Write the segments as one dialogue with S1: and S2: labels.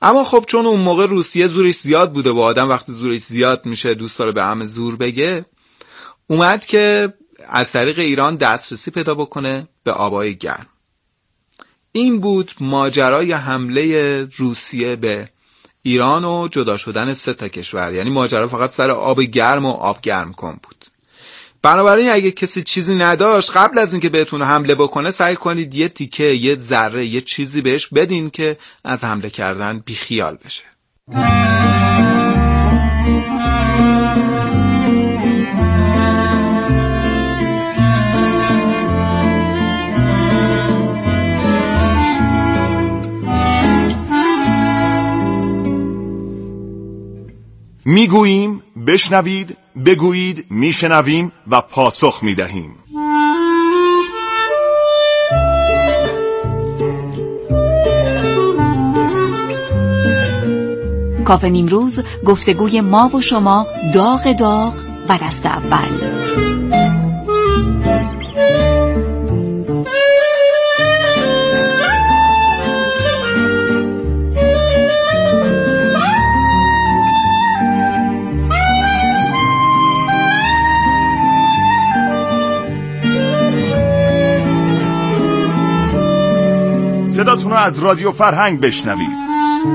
S1: اما خب چون اون موقع روسیه زورش زیاد بوده و آدم وقتی زورش زیاد میشه دوست داره به همه زور بگه، اومد که از طریق ایران دسترسی پیدا بکنه به آبای گرم. این بود ماجرای حمله روسیه به ایران و جدا شدن 3 کشور. یعنی ماجرا فقط سر آب گرم و آب گرم کن بود. بنابراین اگه کسی چیزی نداشت قبل از اینکه بهتون حمله بکنه سعی کنید یه تیکه، یه ذره، یه چیزی بهش بدین که از حمله کردن بیخیال بشه.
S2: میگوییم بشنوید، بگویید میشنویم و پاسخ میدهیم.
S3: کافه نیمروز، گفتگوی ما و شما، داغ داغ و دست اول.
S2: صداتون رو از رادیو فرهنگ بشنوید.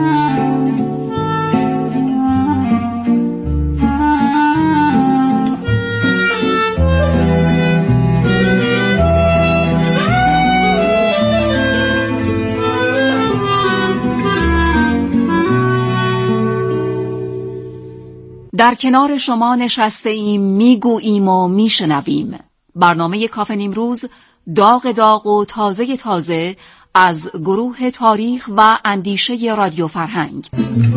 S3: در کنار شما نشسته ایم، میگوییم و میشنویم. برنامه کافه نیمروز، داغ داغ و تازه تازه از گروه تاریخ و اندیشه رادیو فرهنگ.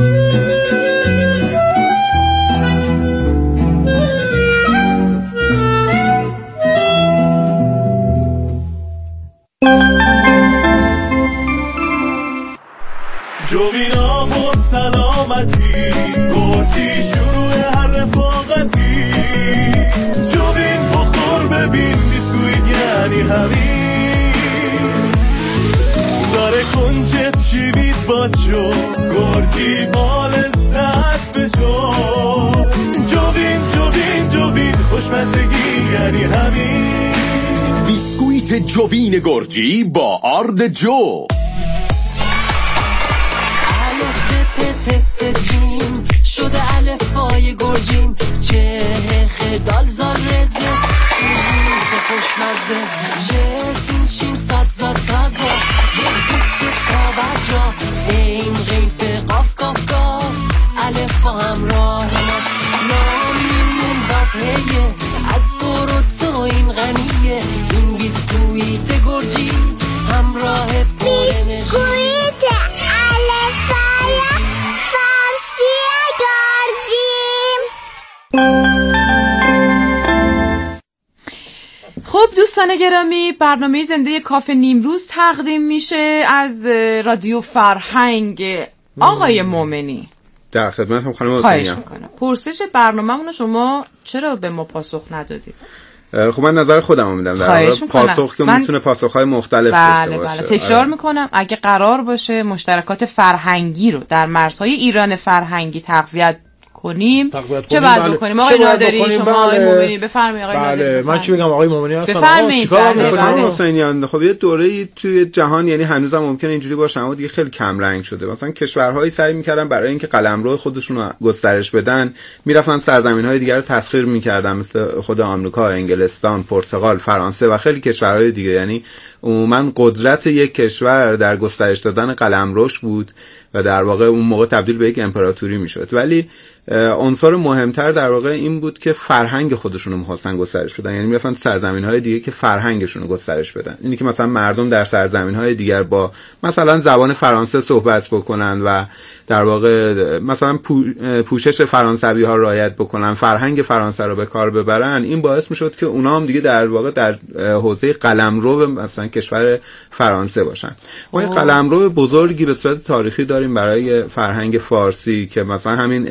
S4: جوینا بود سلامتی، گرچی شروع هر رفاقتی. جوین بخور ببین بیسکویت یعنی همین، داره کنجت شیوید باچو، گرچی بال لذت بجو. جوین جوین جوین خوشمزگی یعنی همین،
S2: بیسکویت جوین گرجی با آرد جو.
S5: جیم شده الفای گرجیم، چه خدال زار رزه خوشمزه، جسین شین ساد زاد تازه، یک دست پابرجا این غیف قاف قاف قاف، الفا همراه ماست نامیمون و پیه، از فروتو این غنیه، این بیسکویت گرجی همراه پولنشی.
S6: خب دوستان گرامی، برنامه زنده کافه نیمروز تقدیم میشه از رادیو فرهنگ. آقای مومنی
S1: در خدمتم خانم حسینی.
S6: خواهش میکنم. پرسش برنامه‌مون شما چرا به ما پاسخ ندادید؟
S1: خب من نظر خودمو میدم در واقع. پاسخ که میتونه پاسخهای مختلف داشته باشه.
S6: بله تکرار میکنم اگه قرار باشه مشترکات فرهنگی رو در مرزهای ایران فرهنگی تقویت کنیم چه باید بکنیم؟ آقای نادری شما آقای مومنی بفرمایید. آقای نادری
S7: من چی بگم؟ آقای مومنی هستم.
S6: بفرمایید.
S7: چیکار می‌کنید
S1: حسینیان؟ خب یه دوره‌ای توی جهان، یعنی هنوزم ممکنه اینجوری باشه اما دیگه خیلی کم رنگ شده. مثلا کشورهایی سعی می‌کردن برای اینکه قلمرو خودشون رو گسترش بدن میرفتن سرزمین‌های دیگر رو تسخیر می‌کردن، مثل خود آمریکا، انگلستان، پرتغال، فرانسه و خیلی کشورهای دیگه. یعنی عموما قدرت یک کشور در گسترش دادن قلمروش بود و در واقع اون موقع تبدیل به یک امپراتوری میشد. ولی عنصر مهمتر در واقع این بود که فرهنگ خودشون رو می‌خواستن گسترش بدن، یعنی میرفتن سرزمین‌های دیگه که فرهنگشون رو گسترش بدن. اینی که مثلا مردم در سرزمین‌های دیگر با مثلا زبان فرانسه صحبت بکنن و در واقع مثلا پوشش فرانسوی‌ها رعایت بکنن، فرهنگ فرانسه رو به کار ببرن، این باعث میشد که اونا هم دیگه در واقع در حوزه قلمرو مثلا کشور فرانسه باشن. ما این قلمرو بزرگی به صورت تاریخی داریم برای فرهنگ فارسی که مثلا همین امروز که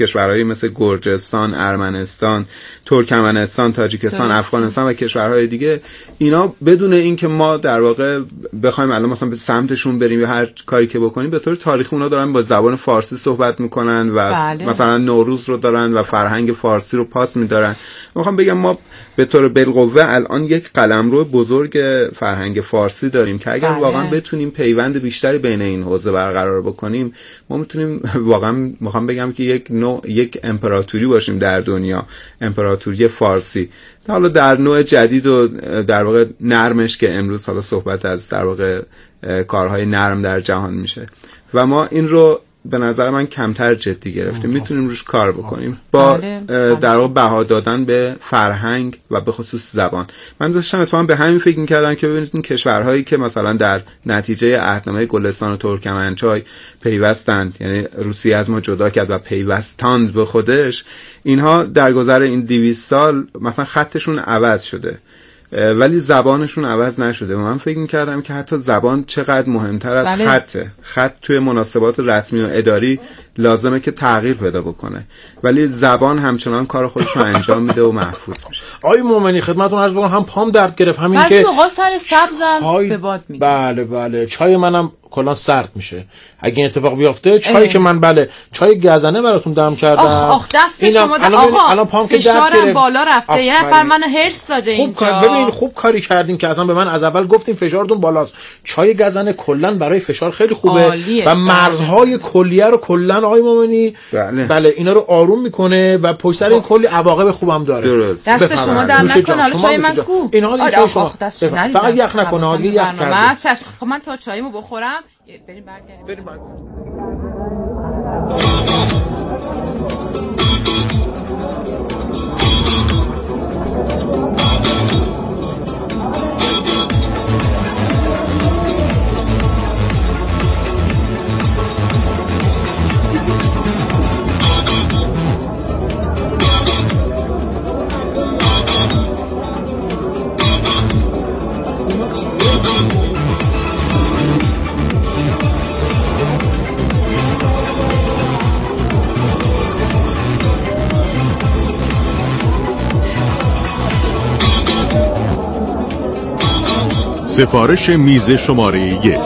S1: کشورهایی مثل گرجستان، ارمنستان، ترکمنستان، تاجیکستان، افغانستان و کشورهای دیگه، اینا بدون اینکه ما در واقع بخوایم الان مثلا به سمتشون بریم یا هر کاری که بکنیم، به طور تاریخی اونا دارن با زبان فارسی صحبت میکنن و مثلا نوروز رو دارن و فرهنگ فارسی رو پاس میدارن. میخوام بگم ما به طور بالقوه الان یک قلمرو بزرگ فرهنگ فارسی داریم که اگر واقعا بتونیم پیوند بیشتری بین این حوزه برقرار بکنیم، ما میتونیم واقعا، میخوام بگم که یک امپراتوری باشیم در دنیا، امپراتوری فارسی، حالا در نوع جدید و در واقع نرمش که امروز حالا صحبت از در واقع کارهای نرم در جهان میشه و ما این رو به نظر من کمتر جدی گرفتیم. میتونیم روش کار بکنیم با در واقع بها دادن به فرهنگ و به خصوص زبان. من داشتم اتفاقا به همین فکر می‌کردم که ببینید این کشورهایی که مثلا در نتیجه عهدنامه گلستان و ترکمنچای پیوستند، یعنی روسیه از ما جدا کرد و پیوستاند به خودش، اینها در گذر این 200 سال مثلا خطشون عوض شده ولی زبانشون عوض نشده و من فکر می‌کردم که حتی زبان چقدر مهمتر از خطه. خط توی مناسبات رسمی و اداری لازمه که تغییر پیدا بکنه ولی زبان همچنان کار خودش رو انجام میده و محفوظ میشه.
S7: آقای مومنی خدمتتون عرض بکنم، هم پام درد گرفت، همین که
S6: موقع سر سبزم به باد میگه.
S7: بله چای منم کلا سرد میشه اگه این اتفاق بیفته. چایی که من چای گزنه براتون دم کردم.
S6: آخ دست شما آقا فشارم بالا رفته، یه نفر منو هرس داده اینجا.
S7: ببین خوب کاری کردین که اصلا به من از اول گفتین فشارتون بالاست. چای گزنه کلا برای فشار خیلی خوبه و مرزهای کلیه رو کلا آقای مومنی بله اینا رو آروم میکنه و پشت سر این کلی عواقب خوبم داره.
S6: دست شما در نکنه. حالا چای من کو؟
S7: اینا چای شما فقط یخ نکنه، دیگه یخ کرده.
S6: خب من تا چایمو بخورم بریم برگردیم.
S2: سفارش میز شماره 1.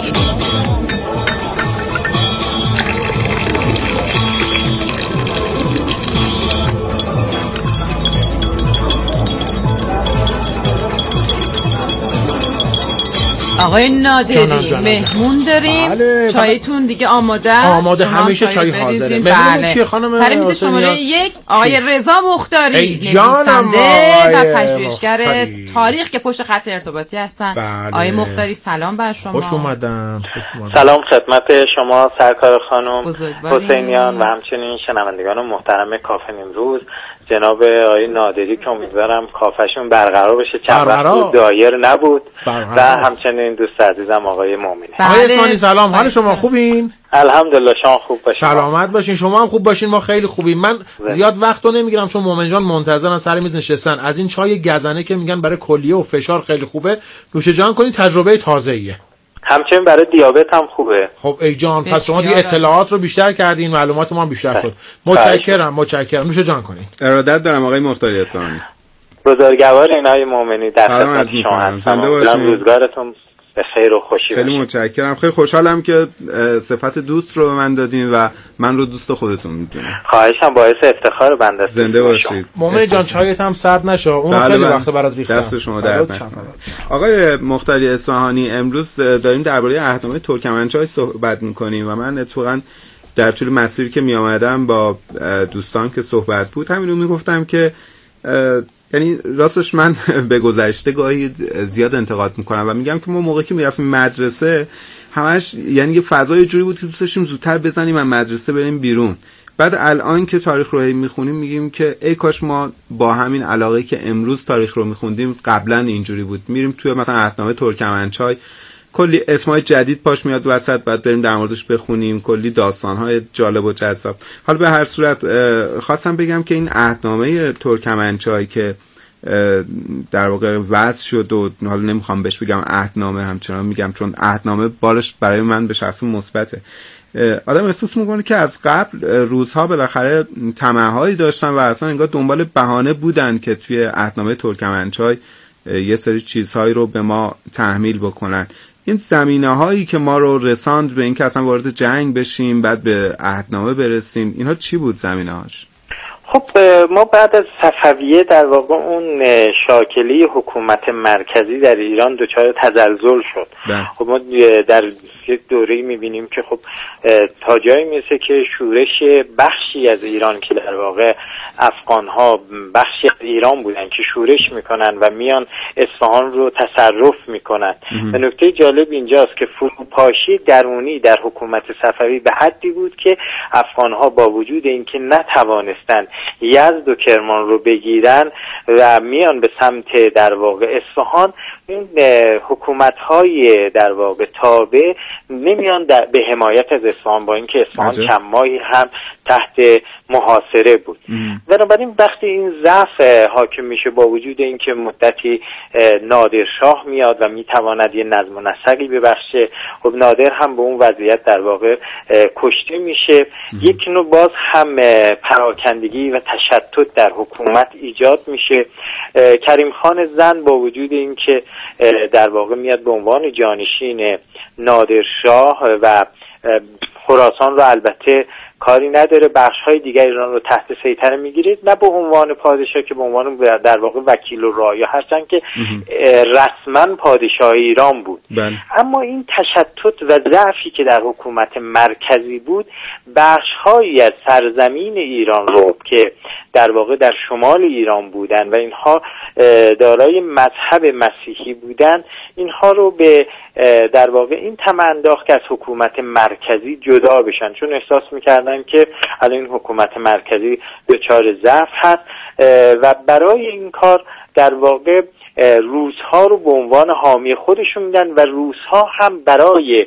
S6: آقای نادری مهمون داریم. چایتون دیگه آماده
S7: همیشه چای حاضره.
S6: مهمون کیه خانم؟ سر میز شماره 1 آقای رضا مختاری، نویسنده و پژوهشگر تاریخ که پشت خط ارتباطی هستن. آقای مختاری سلام بر شما.
S7: خوش اومدن.
S8: سلام خدمت شما سرکار خانم حسینیان و همچنین شنوندگان محترم کافه نیمروز. جناب آقای نادری که امیدوارم کافهشون برقرار بشه، چند وقت دایر نبود و همچنین دوست عزیزم آقای مومنی.
S7: آقای اسمانی سلام، حال شما خوبین؟
S8: الحمدلله، شما خوب باشین؟
S7: سلامت باشین، شما هم خوب باشین، ما خیلی خوبیم. من زیاد وقتو نمیگیرم چون مومن جان منتظرن سر میز نشستن. از این چای گزنه که میگن برای کلیه و فشار خیلی خوبه، نوش جان کنین، تجربه تازه‌ایه.
S8: همچنین برای دیابت هم خوبه.
S7: خب ای جان، پس شما دیگه اطلاعات رو بیشتر کردین، معلومات ما هم بیشتر شد. متشکرم. نوش جان کنین.
S1: ارادت دارم آقای مختاری اصفهانی.
S8: بزرگوار اینای مومنی در خدمت شما هستم. روزگارتون به خیر و خوشی
S1: خیلی متشکرم. خیلی خوشحالم که صفت دوست رو به من دادین و من رو دوست خودتون میدونین.
S8: خواهشم باعث افتخار بنده است.
S1: زنده باشید.
S7: مومن جان چایت هم سرد نشه، اون خیلی وقت برات ریختم.
S1: دست شما درد نکنه. آقای مختاری اصفهانی، امروز داریم درباره عهدنامه ترکمنچای صحبت میکنیم و من اتفاقا در طول مسیری که میآمدم با دوستان که صحبت بود همین رو میگفتم که یعنی راستش من به گذشته گاهی زیاد انتقاد میکنم و میگم که ما موقعی که میرفتیم مدرسه همش یعنی یه فضای جوری بود که دوست داشتیم زودتر بزنیم از مدرسه بریم بیرون. بعد الان که تاریخ رو میخونیم میگیم که ای کاش ما با همین علاقه که امروز تاریخ رو میخوندیم قبلا اینجوری بود. میریم توی مثلا عهدنامه ترکمنچای کلی اسمای جدید پاش میاد وسط، بعد بریم در موردش بخونیم، کلی داستان‌های جالب و جذاب. حالا به هر صورت خواستم بگم که این عهدنامه ترکمنچای که در واقع وضع شد و حالا نمیخوام بهش بگم عهدنامه، همچنان میگم چون عهدنامه بارش برای من به شخص مثبته. آدم احساس میکنه که از قبل روس‌ها بالاخره طمع‌هایی داشتن و اصلا انگار دنبال بهانه بودن که توی عهدنامه ترکمنچای یه سری چیزهایی رو به ما تحمیل بکنن. این زمینه‌هایی که ما رو رساند به این که اصلا وارد جنگ بشیم بعد به عهدنامه برسیم، اینها چی بود زمینه‌هاش؟
S8: خب ما بعد از صفویه در واقع اون شاکله حکومت مرکزی در ایران دچار تزلزل شد. خب ما در یک دوره‌ای می‌بینیم که خب تا جایی میرسه که شورش بخشی از ایران که در واقع افغان‌ها بخشی از ایران بودن که شورش میکنن و میان اصفهان رو تصرف میکنن. و نکته جالب اینجاست که فروپاشی درونی در حکومت صفوی به حدی بود که افغان‌ها با وجود اینکه نتوانستن یزد و کرمان رو بگیرن و میان به سمت در واقع اصفهان، این حکومت‌های در واقع تابع نمیان به حمایت از اصفهان، با اینکه اصفهان چند ماهی هم تحت محاصره بود. بنابراین وقتی این ضعف حاکم میشه، با وجود اینکه مدتی نادرشاه میاد و میتواند یه نظم و نسقی ببخشه، خب نادر هم به اون وضعیت در واقع کشته میشه. یک نوع باز هم پراکندگی و تشتت در حکومت ایجاد میشه. کریم خان زند با وجود اینکه در واقع میاد به عنوان جانشین نادرشاه و خراسان رو البته کاری نداره، بخش‌های دیگر ایران رو تحت سیطره میگیره، نه به عنوان پادشاه که به عنوان در واقع وکیل و رعایا، هرچند که رسما پادشاه ایران بود. اما این تشتت و ضعفی که در حکومت مرکزی بود، بخش‌هایی از سرزمین ایران رو که در واقع در شمال ایران بودن و اینها دارای مذهب مسیحی بودن، اینها رو به در واقع این طمع انداخت که از حکومت مرکزی جدا بشن، چون احساس میکردن که الان این حکومت مرکزی دچار ضعف هست و برای این کار در واقع روس‌ها رو به عنوان حامی خودشون میدن و روس‌ها هم برای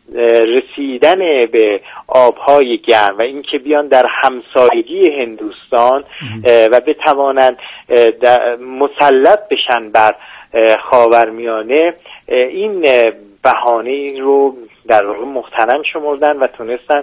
S8: رسیدن به آبهای گرم و اینکه بیان در همسایگی هندوستان و بتوانند مسلط بشن بر خاورمیانه، این بهانه رو در واقع محترم شمردن و تونستن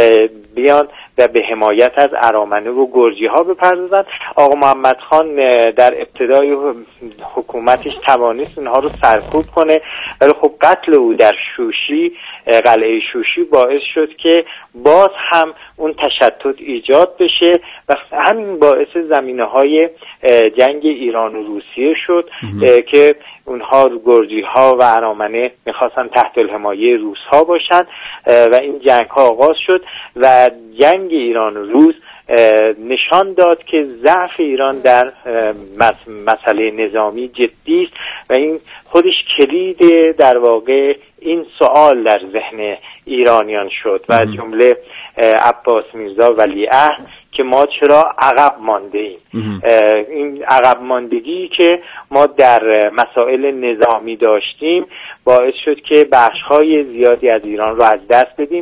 S8: بیان و به حمایت از ارامنه و گرجی ها بپردازن. آقا محمد خان در ابتدای حکومتش توانست اینها رو سرکوب کنه، ولی خب قتل او در شوشی، قلعه شوشی، باعث شد که باز هم اون تشتت ایجاد بشه و همین باعث زمینه‌های جنگ ایران و روسیه شد که اونها گرجی ها و ارامنه میخواستن تحت الحمایه روس ها باشن و این جنگ ها آغاز شد و جنگ ایران و روس نشان داد که ضعف ایران در مسئله نظامی جدی است و این خودش کلید در واقع این سوال در ذهن ایرانیان شد و جمله عباس میرزا ولیعهد که ما چرا عقب مانده ایم. این عقب ماندگی که ما در مسائل نظامی داشتیم باعث شد که بخش‌های زیادی از ایران رو از دست بدیم.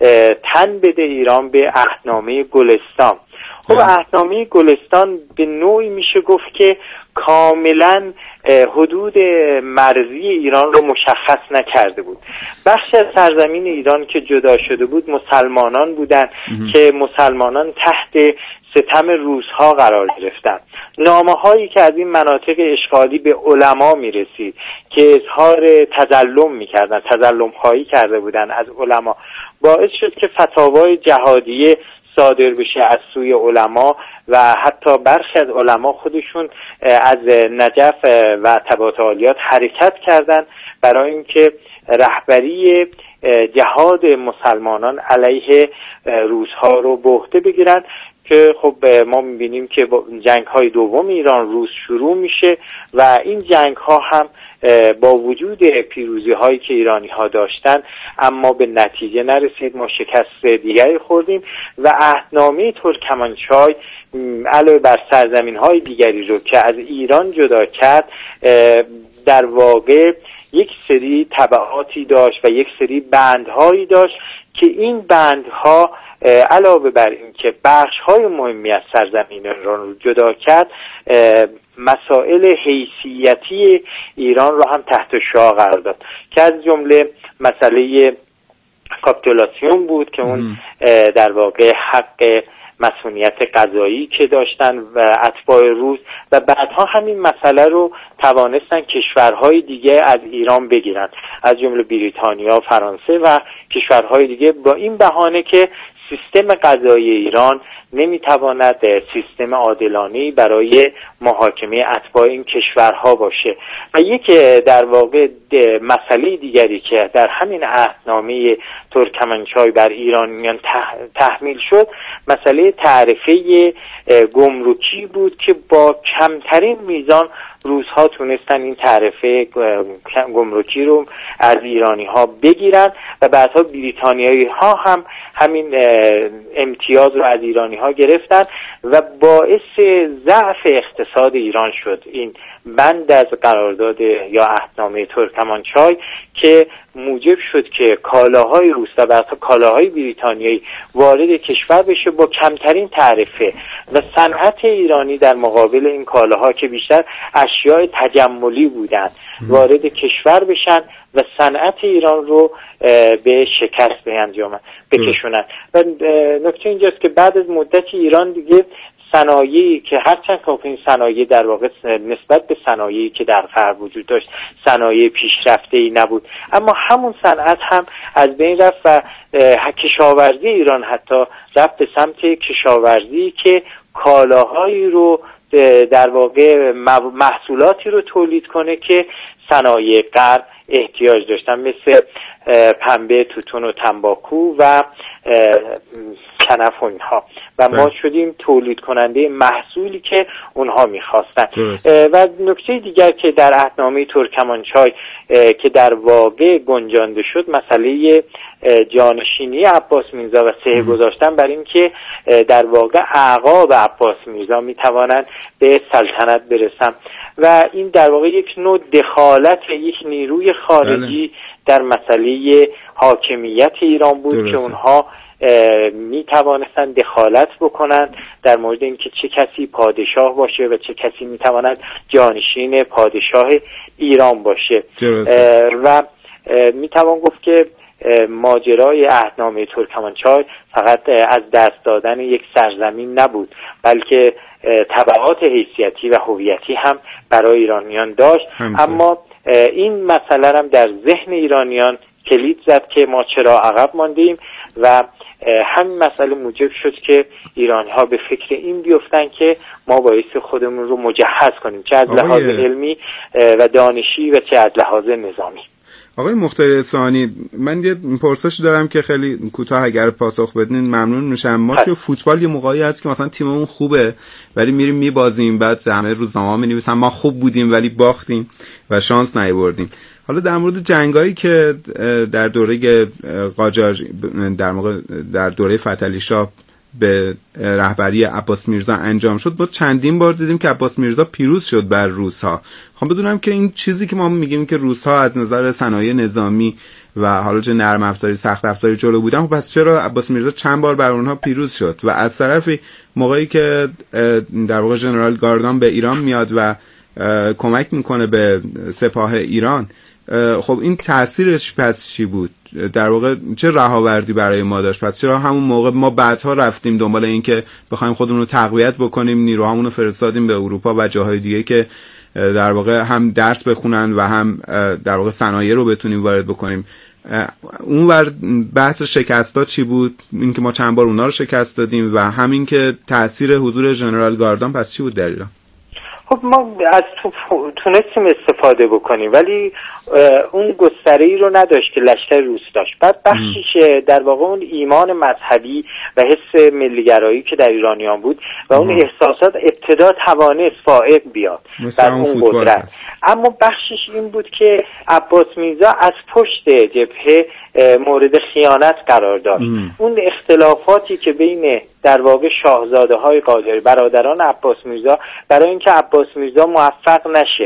S8: تن بده ایران به عهدنامه گلستان. خب عهدنامه گلستان به نوعی میشه گفت که کاملا حدود مرزی ایران رو مشخص نکرده بود. بخش از سرزمین ایران که جدا شده بود مسلمانان بودند که مسلمانان تحت ستم روس‌ها قرار گرفتند. نامه‌هایی که از این مناطق اشغالی به علما می‌رسید که اظهار تظلم می‌کردند، تظلم‌خواهی کرده بودند از علما، باعث شد که فتاوای جهادیه صادر بشه از سوی علما و حتی برخی از علما خودشون از نجف و تبات عالیات حرکت کردند برای اینکه رهبری جهاد مسلمانان علیه روس‌ها رو به عهده بگیرن که خب ما می‌بینیم که جنگ‌های دوم ایران روس شروع میشه و این جنگ‌ها هم با وجود پیروزی‌هایی که ایرانی‌ها داشتن اما به نتیجه نرسید. ما شکست دیگری خوردیم و عهدنامه ترکمنچای علاوه بر سرزمین‌های دیگری رو که از ایران جدا کرد در واقع یک سری تبعاتی داشت و یک سری بندهایی داشت که این بندها علاوه بر این که بخش‌های مهمی از سرزمین ایران رو جدا کرد، مسائل حیثیتی ایران رو هم تحت شعاع قرار داد که از جمله مسئله کاپیتولاسیون بود که اون در واقع حق مسئولیت قضایی که داشتن و اتباع روس و بعدها همین مسئله رو توانستن کشورهای دیگه از ایران بگیرن، از جمله بریتانیا، فرانسه و کشورهای دیگه، با این بهانه که سیستم قضایی ایران نمیتواند سیستم عادلانه‌ای برای محاکمه اتباع این کشورها باشه. و یک در واقع مسئله دیگری که در همین عهدنامه ترکمنچای بر ایرانیان تحمیل شد، مسئله تعرفه گمرکی بود که با کمترین میزان روس‌ها تونستن این تعرفه گمرکی رو از ایرانی‌ها بگیرن و بعدها بریتانیایی‌ها هم همین امتیاز رو از ایرانی‌ها گرفتن و باعث ضعف اقتصاد ایران شد این بند از قرارداد یا عهدنامه ترکمنچای که موجب شد که کالاهای روس و بعدها کالاهای بریتانیایی وارد کشور بشه با کمترین تعرفه و صنعت ایرانی در مقابل این کالاها که بیشتر اشیاء تجملی بودند وارد کشور بشن و صنعت ایران رو به شکست بکشونن. و نکته اینجاست که بعد از مدتی ایران دیگه صنایعی که هرچند که این صنایع در واقع نسبت به صنایعی که در غرب وجود داشت صنایع پیشرفته‌ای نبود، اما همون صنعت هم از بین رفت و کشاورزی ایران حتی رفت به سمت کشاورزی که کالاهایی رو در واقع محصولاتی رو تولید کنه که صنایع غرب احتیاج داشتن، مثل پنبه، توتون و تنباکو و کنف و اینها، و ما شدیم تولید کننده محصولی که اونها میخواستن. و نکته دیگر که در عهدنامه ترکمنچای که در واقع گنجانده شد، مسئله جانشینی عباس میرزا و صحه گذاشتن بر این که در واقع اعقاب عباس میرزا میتوانند به سلطنت برسن و این در واقع یک نوع دخالت یک نیروی خارجی در مسئله حاکمیت ایران بود که اونها می توانستند دخالت بکنند در مورد اینکه چه کسی پادشاه باشه و چه کسی می تواند جانشین پادشاه ایران باشه. و می توان گفت که ماجرای عهدنامه ترکمنچای فقط از دست دادن یک سرزمین نبود، بلکه تبعات حیثیتی و هویتی هم برای ایرانیان داشت. اما این مسئله هم در ذهن ایرانیان کلید زد که ما چرا عقب ماندیم و همین مسئله موجب شد که ایرانی‌ها به فکر این بیفتن که ما باید خودمون رو مجهز کنیم، چه از لحاظ علمی و دانشی و چه از لحاظ نظامی.
S1: آقای مختار ثانی، من یه پرسش دارم که خیلی کوتاه اگر پاسخ بدین ممنون میشم. ما توی فوتبال یه موقعی هست که مثلا تیممون خوبه ولی میریم میبازیم، بعد همه روزنامه‌ها می‌نویسن ما خوب بودیم ولی باختیم و شانس نیاوردیم. حالا در مورد جنگایی که در دوره قاجار در دوره فتحعلی شاه به رهبری عباس میرزا انجام شد، ما چندین بار دیدیم که عباس میرزا پیروز شد بر روس‌ها. خواهم بدونم که این چیزی که ما میگیم که روس‌ها از نظر صنایع نظامی و حالا چه نرم افزاری سخت افزاری جلو بودن، پس چرا عباس میرزا چند بار بر اونها پیروز شد؟ و از طرفی موقعی که در واقع ژنرال گاردان به ایران میاد و کمک میکنه به سپاه ایران، خب این تأثیرش پس چی بود؟ در واقع چه رهاوردی برای ما داشت؟ پس چرا همون موقع ما بعدها رفتیم دنبال این که بخوایم خودمون رو تقویت بکنیم، نیروهامون رو فرستادیم به اروپا و جاهای دیگه که در واقع هم درس بخونن و هم در واقع صنایع رو بتونیم وارد بکنیم؟ اونور بحث شکست‌ها چی بود؟ این که ما چند بار اونا رو شکست دادیم و همین که تأثیر حضور ژنرال گاردان پس چی بود در ایران؟
S8: خب ما از تونستیم استفاده بکنیم ولی اون گستره‌ای رو نداشت که لشکر روس داشت. بعد بخشیش در واقع اون ایمان مذهبی و حس ملیگرایی که در ایرانیان بود و اون احساسات ابتدا توانست فائق بیاد در اون قدرت، اما بخشیش این بود که عباس میرزا از پشت جبهه مورد خیانت قرار داشت. اون اختلافاتی که بین در واقع شاهزاده های قاجاری برادران عباس میرزا برای اینکه عباس میرزا موفق نشه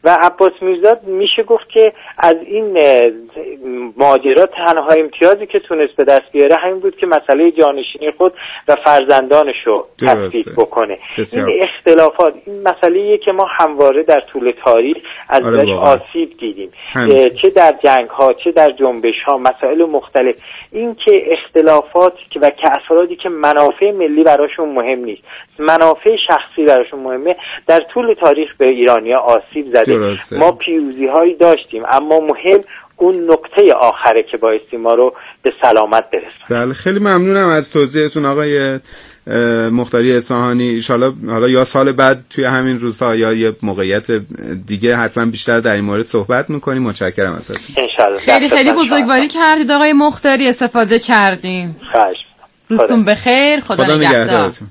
S8: و عباس میرزا میشه گفت که از این ماجرا تنها امتیازی که تونست به دست بیاره همین بود که مسئله جانشینی خود و فرزندانش رو تثبیت بکنه. این اختلافات این مسئله‌ایه که ما همواره در طول تاریخ ازش آسیب دیدیم، چه در جنگ‌ها چه در جنبش‌ها، مسائل مختلف. این که اختلافات و که افرادی که منافع ملی براشون مهم نیست، منافع شخصی براشون مهمه، در طول تاریخ به ایرانی‌ها آسیب زده. ما پیروزی‌هایی داشتیم اما مهم اون نقطه آخره که بایستی ما رو به سلامت برسونه.
S1: بله، خیلی ممنونم از توضیحتون آقای مختاری اصفهانی. ان شاءالله حالا یا سال بعد توی همین روزها یا یه موقعیت دیگه حتما بیشتر در این مورد صحبت می‌کنیم. متشکرم ازتون.
S8: ان شاءالله.
S6: خیلی خیلی بزرگواری کردید آقای مختاری، استفاده کردیم.
S8: خواهش.
S6: روزتون بخیر. خدا نگهدارتون.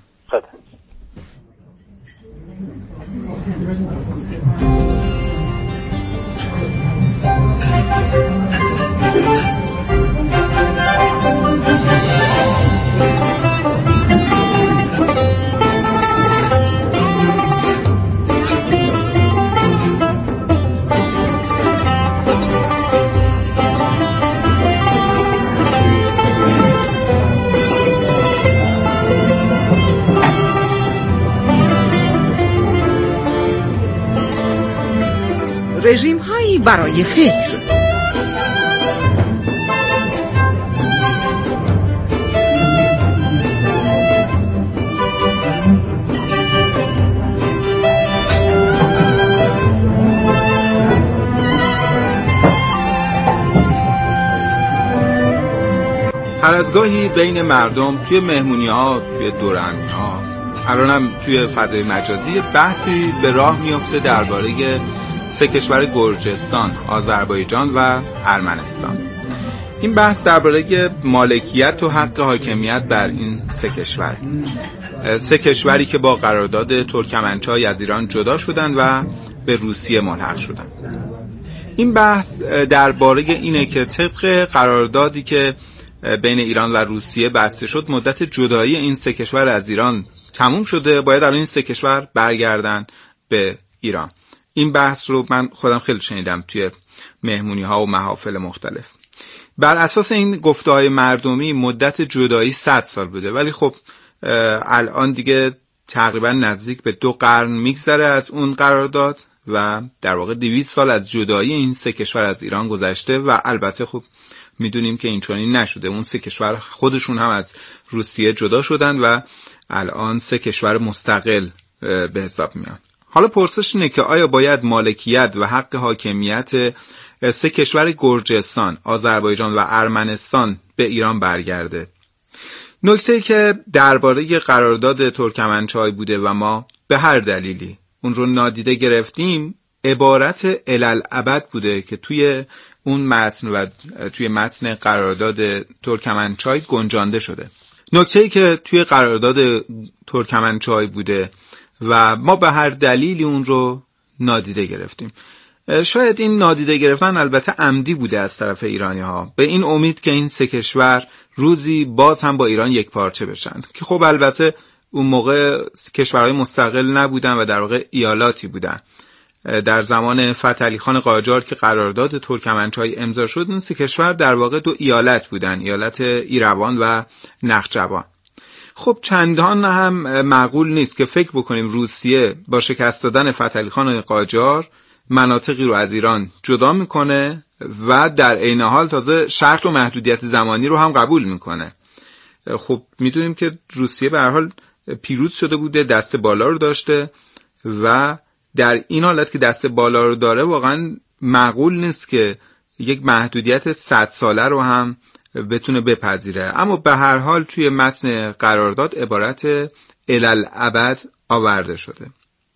S3: رژیم هایی برای فکر.
S1: هر از گاهی بین مردم توی مهمونی‌ها، توی دورهمی‌ها، الانم توی فضای مجازی بحثی به راه میفته درباره سه کشور گرجستان، آذربایجان و ارمنستان. این بحث درباره مالکیت و حق حاکمیت بر این سه کشور، سه کشوری که با قرارداد ترکمنچای از ایران جدا شدن و به روسیه ملحق شدن. این بحث درباره اینه که طبق قراردادی که بین ایران و روسیه بسته شد، مدت جدایی این سه کشور از ایران تموم شده، باید الان این سه کشور برگردن به ایران. این بحث رو من خودم خیلی شنیدم توی مهمونی ها و محافل مختلف. بر اساس این گفته‌های مردمی مدت جدایی 100 سال بوده، ولی خب الان دیگه تقریبا نزدیک به 2 قرن میگذره از اون قرارداد و در واقع 200 سال از جدایی این سه کشور از ایران گذشته و البته خب میدونیم که اینچنین نشده. اون سه کشور خودشون هم از روسیه جدا شدن و الان سه کشور مستقل به حساب میان. حالا پرسش اینه که آیا باید مالکیت و حق حاکمیت سه کشور گرجستان، آذربایجان و ارمنستان به ایران برگرده؟ نکته‌ای که درباره قرارداد ترکمنچای بوده و ما به هر دلیلی اون رو نادیده گرفتیم، عبارت الالعبد بوده که توی اون متن و توی متن قرارداد ترکمنچای گنجانده شده. نکته‌ای که توی قرارداد ترکمنچای بوده و ما به هر دلیلی اون رو نادیده گرفتیم. شاید این نادیده گرفتن البته عمدی بوده از طرف ایرانی ها، به این امید که این سه کشور روزی باز هم با ایران یک پارچه بشن، که خب البته اون موقع کشورهای مستقل نبودن و در واقع ایالاتی بودن. در زمان فتحعلی خان قاجار که قرارداد ترکمنچای امضا شد، این سه کشور در واقع 2 ایالت بودن، ایالت ایروان و نخجوان. خب چندان هم معقول نیست که فکر بکنیم روسیه با شکست دادن فتحعلی خان قاجار مناطقی رو از ایران جدا میکنه و در عین حال تازه شرط و محدودیت زمانی رو هم قبول میکنه. خب میدونیم که روسیه به هر حال پیروز شده بوده، دست بالا رو داشته و در این حالت که دست بالا رو داره واقعا معقول نیست که یک محدودیت 100 ساله رو هم بتونه بپذیره. اما به هر حال توی متن قرارداد عبارت الالعبد آورده شده.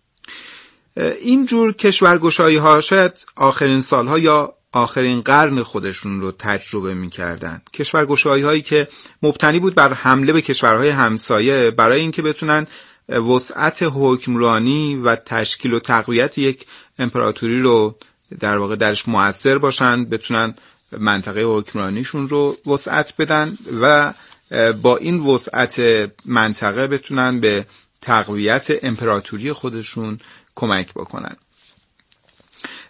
S1: این جور کشورگشایی ها شاید آخرین سالها یا آخرین قرن خودشون رو تجربه می‌کردن. کشورگشایی هایی که مبتنی بود بر حمله به کشورهای همسایه برای اینکه بتونن وسعت حکمرانی و تشکیل و تقویت یک امپراتوری رو در واقع درش مؤثر باشن، بتونن منطقه حکمرانیشون رو وسعت بدن و با این وسعت منطقه بتونن به تقویت امپراتوری خودشون کمک بکنن.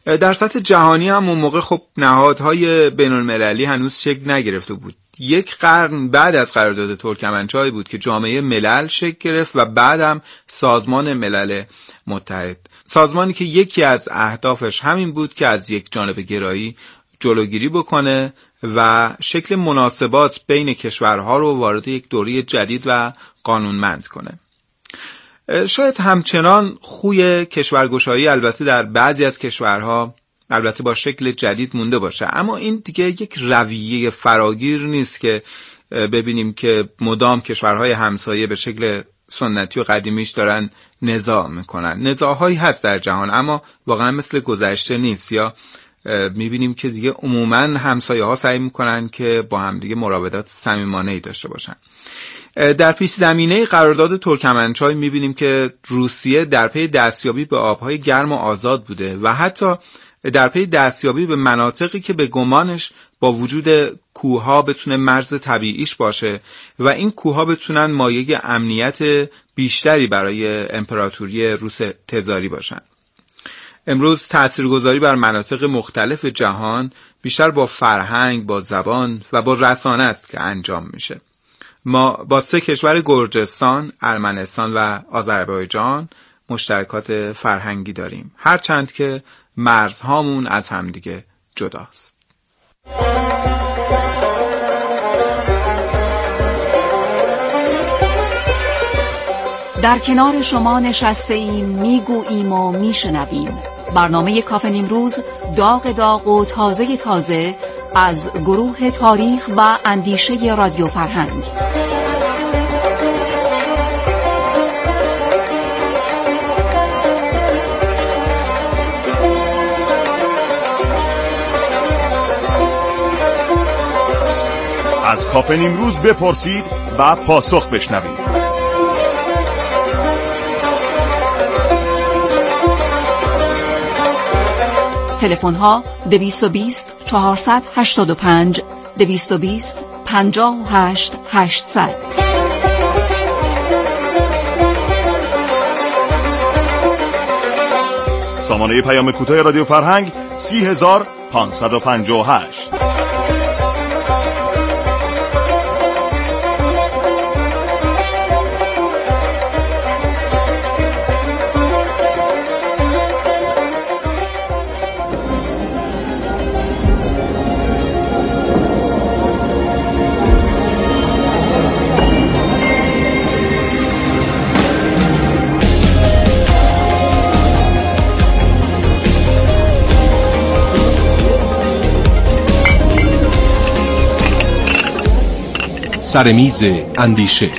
S1: در سطح جهانی هم اون موقع خب نهادهای بین المللی هنوز شکل نگرفته بود. یک قرن بعد از قرارداد ترکمنچای بود که جامعه ملل شکل گرفت و بعدم سازمان ملل متحد، سازمانی که یکی از اهدافش همین بود که از یک جانبه گرایی جلوگیری بکنه و شکل مناسبات بین کشورها رو وارد یک دوره جدید و قانونمند کنه. شاید همچنان خوی کشورگشایی البته در بعضی از کشورها البته با شکل جدید مونده باشه، اما این دیگه یک رویه فراگیر نیست که ببینیم که مدام کشورهای همسایه به شکل سنتی و قدیمیش دارن نزاع میکنن. نزاعهایی هست در جهان اما واقعا مثل گذشته نیست، یا میبینیم که دیگه عموما همسایه ها سعی میکنن که با هم دیگه مراودات صمیمانه‌ای داشته باشن. در پیش زمینه قرارداد ترکمنچای میبینیم که روسیه در پی دستیابی به آبهای گرم و آزاد بوده و حتی در پی دستیابی به مناطقی که به گمانش با وجود کوهها بتونه مرز طبیعیش باشه و این کوهها بتونن مایه امنیت بیشتری برای امپراتوری روس تزاری باشن. امروز تاثیرگذاری بر مناطق مختلف جهان بیشتر با فرهنگ، با زبان و با رسانه است که انجام میشه. ما با 3 کشور گرجستان، ارمنستان و آذربایجان مشترکات فرهنگی داریم، هرچند که مرزهامون از همدیگه جداست.
S3: در کنار شما نشسته ایم، میگوییم و میشنویم. برنامه کافه نیمروز داغ و تازه از گروه تاریخ و اندیشه رادیو فرهنگ.
S2: از کافه نیمروز بپرسید و پاسخ بشنوید.
S3: تلفن ها 220 485 220 58 800.
S2: سامانه پیام کوتاه رادیو فرهنگ 30558.
S9: سرمیز اندیشه.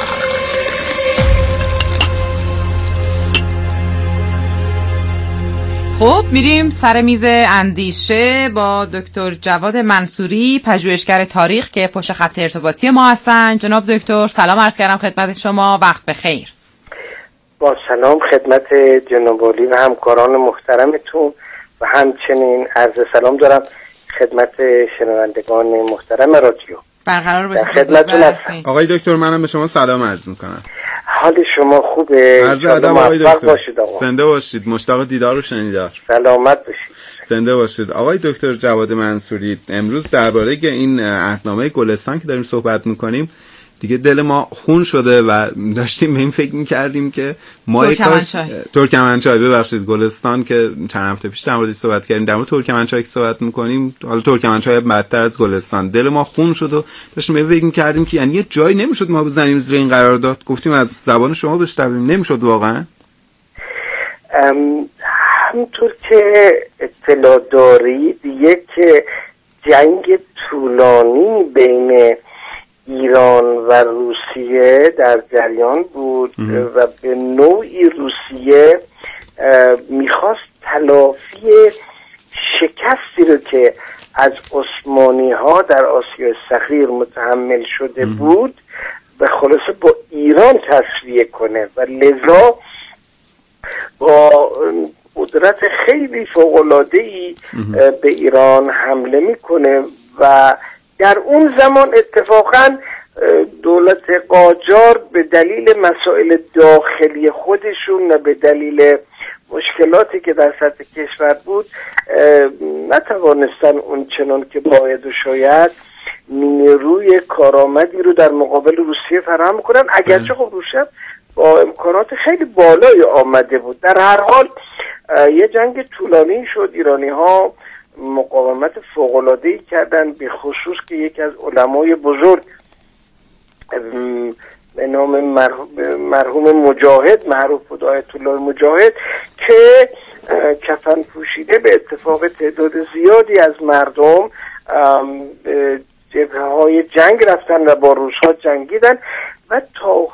S6: خب میریم سر میز اندیشه با دکتر جواد منصوری، پژوهشگر تاریخ که پشت خط ارتباطی ما هستن. جناب دکتر سلام عرض کردم خدمت شما، وقت بخیر.
S10: با سلام خدمت جناب عالی و همکاران محترمتون و همچنین عرض سلام دارم خدمت شنوندگان محترم رادیو.
S6: برقرار باشید.
S10: خدمتتون هستم.
S1: آقای دکتر منم به شما سلام عرض میکنم.
S10: حال شما خوبه؟
S1: عرض ادب آقای دکتر. زنده باشید. مشتاق دیدار و شنیدار.
S10: سلامت باشید.
S1: زنده باشید. آقای دکتر جواد منصوری، امروز درباره این عهدنامه گلستان که داریم صحبت میکنیم دیگه دل ما خون شده و داشتیم به این فکر میکردیم که ما ترکمنچای ببخشید گلستان که چند هفته پیش در موردش صحبت کردیم، در مورد ترکمنچای که صحبت میکنیم، حالا ترکمنچای بدتر از گلستان. دل ما خون شد و داشتیم به این فکر میکردیم که یعنی یه جایی نمیشد ما بزنیم زیر این قرارداد. گفتیم از زبان شما بشنویم، نمیشد واقعا؟
S10: همونطور که اطلاع دارید یک جنگ طولانی بین ایران و روسیه در جریان بود و به نوعی روسیه میخواست تلافی شکستی رو که از عثمانی ها در آسیای صغیر متحمل شده بود و خلاصه با ایران تسویه کنه و لذا با قدرت خیلی فوق‌العاده‌ای به ایران حمله میکنه و در اون زمان اتفاقا دولت قاجار به دلیل مسائل داخلی خودشون و به دلیل مشکلاتی که در سطح کشور بود نتوانستن اون چنان که باید و شاید نیروی کارآمدی رو در مقابل روسیه فراهم کنن، اگرچه خب روسیه با امکانات خیلی بالایی آمده بود. در هر حال یه جنگ طولانی شد. ایرانی ها مقاومت فوق‌العاده‌ای کردن، به خصوص که یکی از علمای بزرگ به نام مرحوم مجاهد، معروف بود آیت الله مجاهد، که کفن پوشیده به اتفاق تعداد زیادی از مردم جبهه های جنگ رفتن و با روس‌ها جنگیدن و تا